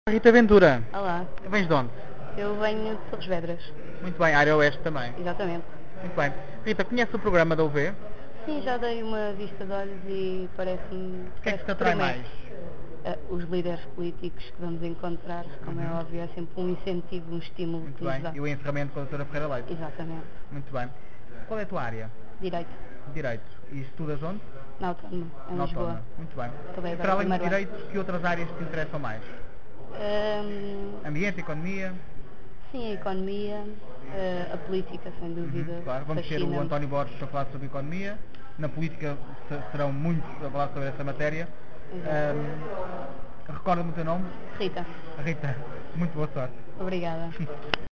Rita Ventura, Olá, vens de onde? eu venho de Torres Vedras. Muito bem, área oeste também. Exatamente. Muito bem. Rita, conhece o programa da UV? Sim, já dei uma vista de olhos e parece-me O que é que te atrai promete. mais? Os líderes políticos que vamos encontrar, como é Uhum. óbvio, é sempre um incentivo, um estímulo Muito que nos bem. dá. E o encerramento com a doutora Ferreira Leite? Exatamente. Muito bem. Qual é a tua área? Direito. Direito. E estudas onde? Na Autónoma, em Na Lisboa. Autónoma. Muito bem. Acabei E agora para o além do primeiro ano. direito, que outras áreas te interessam mais? Ambiente, economia? Sim, a economia, a política, sem dúvida, Claro. Vamos ter o fascina-me. António Borges a falar sobre economia. Na política serão muitos a falar sobre essa matéria. Exato. Recorda-me o teu nome? Rita, Rita, muito boa sorte. obrigada.